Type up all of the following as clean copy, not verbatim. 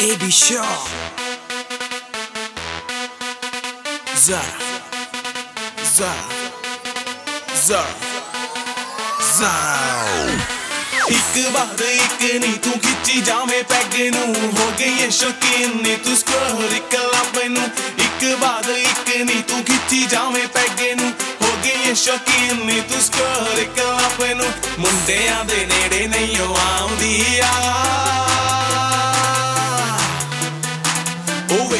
AB Shaw, Zara, एक बार एक नी तू खिंची जावे पैग नू हो गई है शौकीन नी तू स्क्रॉल क्लब नू एक बार एक नी तू खिंची जावे पैग नू हो गई है शौकीन नी तू स्क्रॉल क्लब नू मुंडियां दे नेड़े नहीं आउंदी आ ओ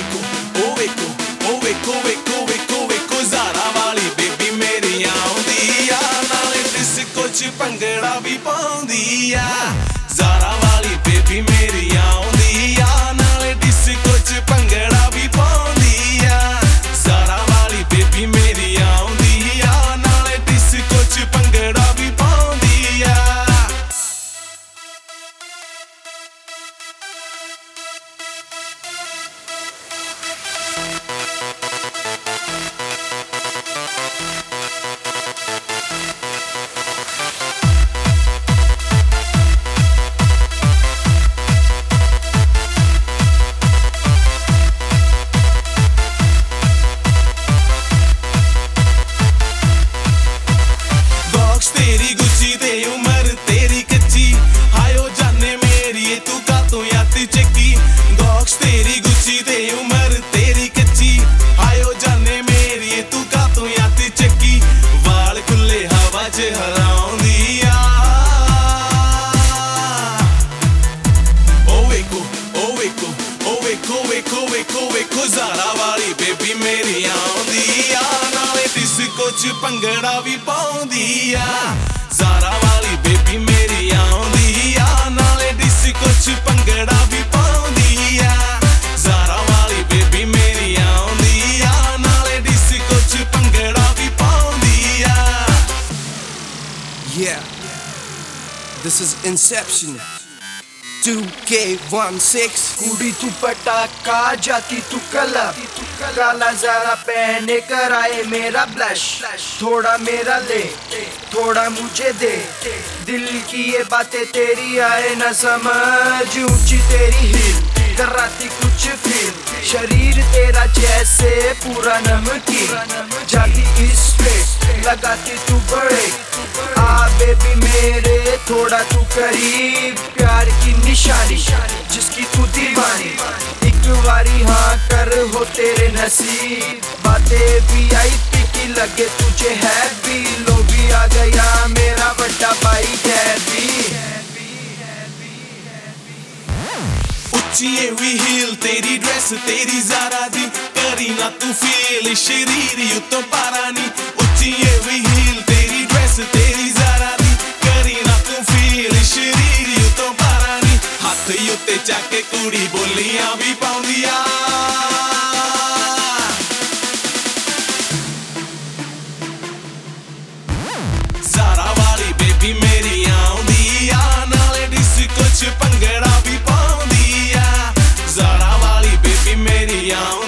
वेको ज़ारा वाली बेबी मेरी आउंदी आ नाले डिस्को च भंगड़ा भी पाउंदी आ ज़ारा वाली बेबी मेरी आउंदी आ नाले डिस्को च भंगड़ा भी पाउंदी आ ज़ारा वाली बेबी मेरी आउंदी आ नाले डिस्को च भंगड़ा भी पाउंदी आ तेरी गुच्ची दे उमर तेरी कच्ची हायो जाने मेरी तू का तो याती चक्की गॉक्स तेरी गुच्ची दे उमर तेरी कच्ची हायो जाने मेरी तू का तो याती चक्की वाल खुले हवा च हलाउंदी आ ओ वेको ज़ारा वाली बेबी मेरी आउंदी आ नाले डिस्को च भंगड़ा भी पाउंदी आ ज़ारा वाली बेबी मेरी आउंदी आ नाले डिस्को च भंगड़ा भी पाउंदी आ ज़ारा वाली बेबी मेरी आउंदी आ नाले डिस्को च भंगड़ा भी पाउंदी आ yeah. This is Inception 2K16 कुड़ी तू पटाखा जाती तू कलब काला ज़ारा पहने कराए मेरा ब्लश थोड़ा मेरा ले थोड़ा मुझे दे दिल की ये बातें तेरी आए न समझ ऊंची तेरी हिल कराती कुछ फील शरीर तेरा जैसे पूरा नमकीन जाती इस पे लगाती तू बड़े आ बेबी मेरे थोड़ा तू करीब प्यार की निशानी जिसकी तू दीवानी एक बारी हाँ कर हो तेरे नसीब बातें भी आई की लगे तुझे है भी लो भी आ गया मेरा बड़ा भाई है भी उच्ची हुई हील तेरी ड्रेस तेरी ज़ारा दी करी ना तू फील शरीर यू तो पारा नी उच्ची हुई हील तेरी ड्रेस तेरी ज़ारा दी करी ना तू फील शरीर यू तो पारा नी हाथ उत्ते चाके कुड़ी बोलियां भी पाउंदी आ ज़ारा वाली बेबी मेरी आउंदी आ नाले डिस्को च भंगड़ा भी पाउंदी आ ज़ारा वाली बेबी मेरी आउंदी